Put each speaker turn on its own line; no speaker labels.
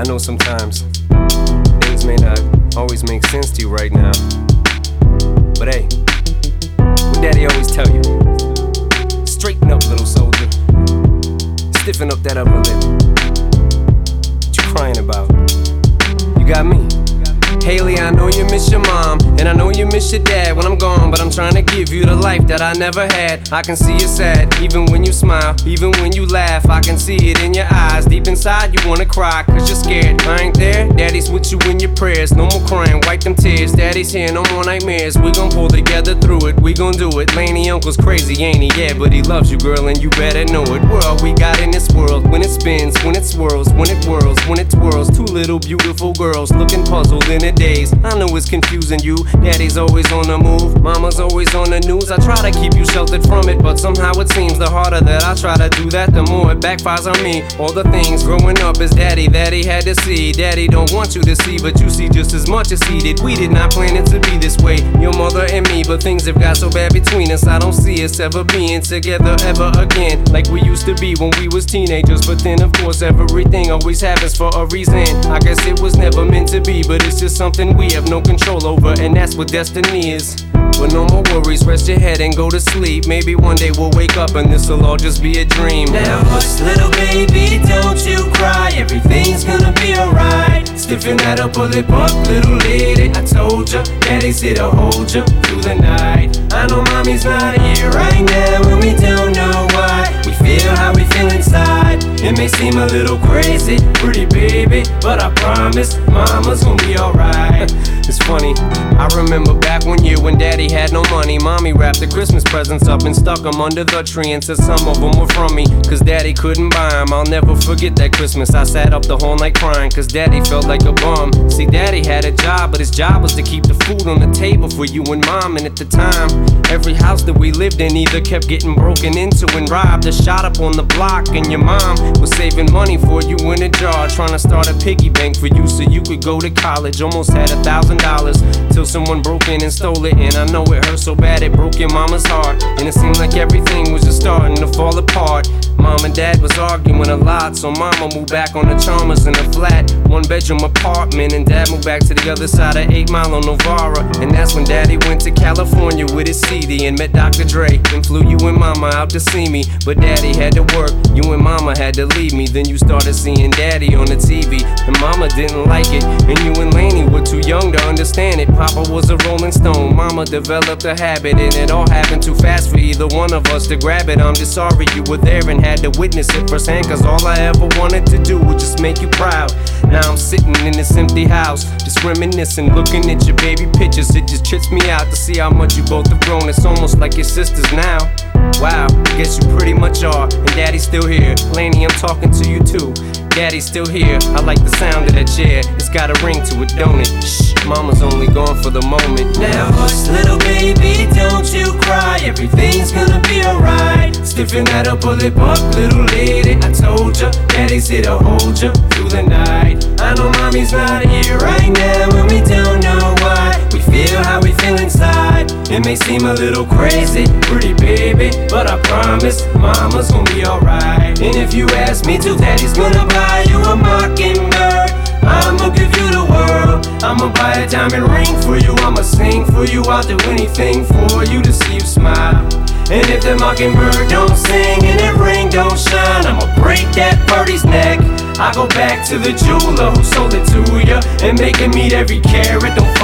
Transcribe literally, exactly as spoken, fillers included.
know sometimes things may not always make sense to you right now, but hey, what Daddy always tell you: straighten up, little soldier. Stiffen up that upper lip. What you crying about? You got me. Haley, I know you miss your mom, and I know you miss your dad when I'm gone, but I'm trying to give you the life that I never had. I can see you sad, even when you smile, even when you laugh. I can see it in your eyes, deep inside you wanna cry, cause you're scared. I ain't there, Daddy's with you in your prayers. No more crying, wipe them tears. Daddy's here, no more nightmares. We gon' pull together through it, we gon' do it. Laney uncle's crazy, ain't he? Yeah, but he loves you, girl, and you better know it. We're all we got in this world. When it spins, when it swirls, when it whirls, when it twirls. Two little beautiful girls looking puzzled in a daze. I know it's confusing you. Daddy's always on the move, mama's always on the news. I try to keep you sheltered from it, but somehow it seems the harder that I try to do that, the more it backfires on me. All the things growing up as daddy that he had to see, daddy don't want you to see, but you see just as much as he did. We did not plan it to be this way, your mother and me, but things have got so bad between us. I don't see us ever being together ever again, like we used to be when we was teenagers. But then of course everything always happens for a reason. I guess it was never meant to be, but it's just something we have no control over, and that's what destiny is. But no more worries, rest your head and go to sleep. Maybe one day we'll wake up and this'll all just be a dream.
Now hush, little baby, don't you cry. Everything's gonna be alright. Stiffen that upper lip up, little lady. I told ya, Daddy's here to hold ya through the night. I know mommy's not here right now, and we don't know why. We feel how we feel inside. It may seem a little crazy, pretty baby, but I promise mama's gonna be alright.
It's funny, I remember back one year when Daddy had no money. Mommy wrapped the Christmas presents up and stuck them under the tree and said some of them were from me, cause Daddy couldn't buy them. I'll never forget that Christmas. I sat up the whole night crying, cause Daddy felt like a bum. See, Daddy had a job, but his job was to keep the food on the table for you and Mom. And at the time, every house that we lived in either kept getting broken into and robbed or shot up on the block. And your mom was saving money for you in a jar, trying to start a piggy bank for you so you could go to college. Almost had a thousand dollars till someone broke in and stole it. And I know it hurt so bad it broke your mama's heart, and it seemed like everything was just starting to fall apart. Mom and Dad was arguing a lot, so Mama moved back on the Chalmers in a flat one bedroom apartment, and Dad moved back to the other side of eight Mile on Novara. And that's when Daddy went to California with his C D and met Doctor Dre and flew you and Mama out to see me. But Daddy had to work, you and Mama had to leave me. Then you started seeing Daddy on the T V, and Mama didn't like it, and you and Laney were too young to understand it. Papa was a rolling stone, Mama developed a habit, and it all happened too fast for either one of us to grab it. I'm just sorry you were there and had to witness it firsthand, cause all I ever wanted to do was just make you proud. Now I'm sitting in this empty house, just reminiscing, looking at your baby pictures. It just trips me out to see how much you both have grown. It's almost like your sisters now. Wow, guess you pretty much are, and Daddy's still here. Laney, I'm talking to you too. Daddy's still here, I like the sound of that chair. It's got a ring to it, don't it? Shh, Mama's only gone for the moment.
Now hush, little baby, don't you cry. Everything's gonna be alright. Stiffen that upper lip up, little lady. I told ya, Daddy's here to hold ya through the night. I know mommy's not here right now, and we don't know why. We feel how we feel inside. It may seem a little crazy, pretty baby, but I promise mama's gonna be alright. And if you ask me to, Daddy's gonna buy you a mockingbird. I'ma give you the world. I'ma buy a diamond ring for you. I'ma sing for you. I'll do anything for you to see you smile. And if that mockingbird don't sing and that ring don't shine, I'ma break that birdie's neck. I go back to the jeweler who sold it to ya and make him meet every carat. Don't